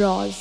Brows.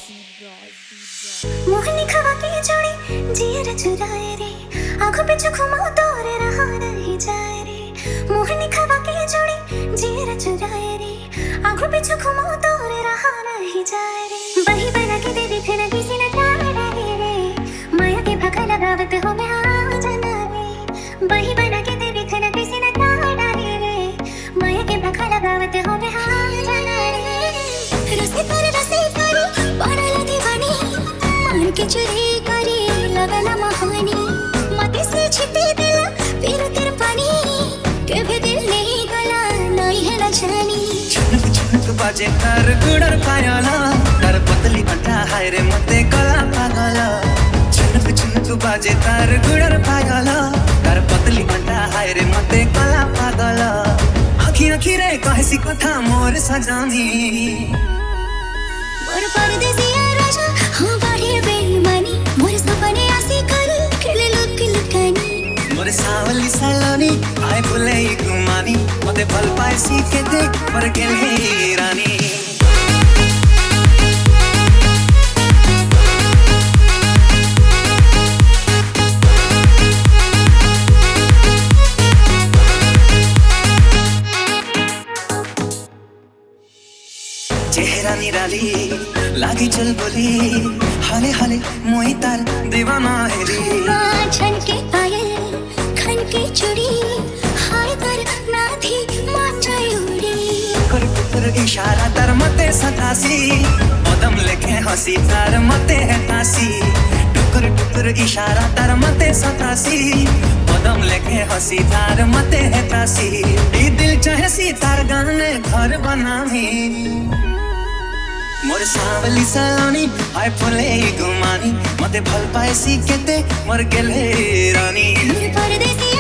मोहनी खवा की जोड़ी जियर चुराए रे, आंखों पे घुमाओ तोरे रहा नहीं जाए रे। मोहनी खवा की जोड़ी जियर चुराए रे, आंखों पे घुमाओ तोरे रहा नहीं जाए रे। बही बना के दे फिर किसी ने डाले रे, माया के भका लगावत हो मैं आ जाना रे। बही बना के दे फिर किसी ने डाले रे, माया के भका लगावत हो मैं आ जाना रे। रसे पर पड़ा दीवानी, मान के चुरी करी लगला महानी। मते से छिपे दिला फिर तेरे पानी, कभी दिल नहीं गला नहीं है ना जानी। छुनुक छुनुक बाजे तार गुडर पायाला, तार पतली घंटा हाय रे मते कला पागला। छुनुक छुनुक बाजे तार गुडर पायाला, तार पतली घंटा हाय रे मते कला पागला। आखी आखी रे कहसी कथा मोर सजानी, मोर परदेसिया राजा हाँ बाढ़े बेईमानी। मोर सपने आसी कर खेले लुक लुकानी। मोर सावली सलोनी आए भुले गुमानी, मते भल पाए सीखे दे पर गेले रानी। चेहरा निराली लागी चल बोली, हाले हाले मोई तार दीवाना हेरी। छन के पायल खन के चूड़ी, हाय कर ना थी माचा उड़ी। कर पुत्र इशारा तार मते सतासी, कदम लेके हंसी तार मते है तासी। टुकर टुकर इशारा तार मते सतासी, कदम लेके हंसी तार मते है तासी। ई दिल चाहे सी तार गाने घर बनावी, मोर सावली सलोनी आए फुले गुमानी। मते भल पाए सीखे ते मोर गेले रानी। मोर परदेसी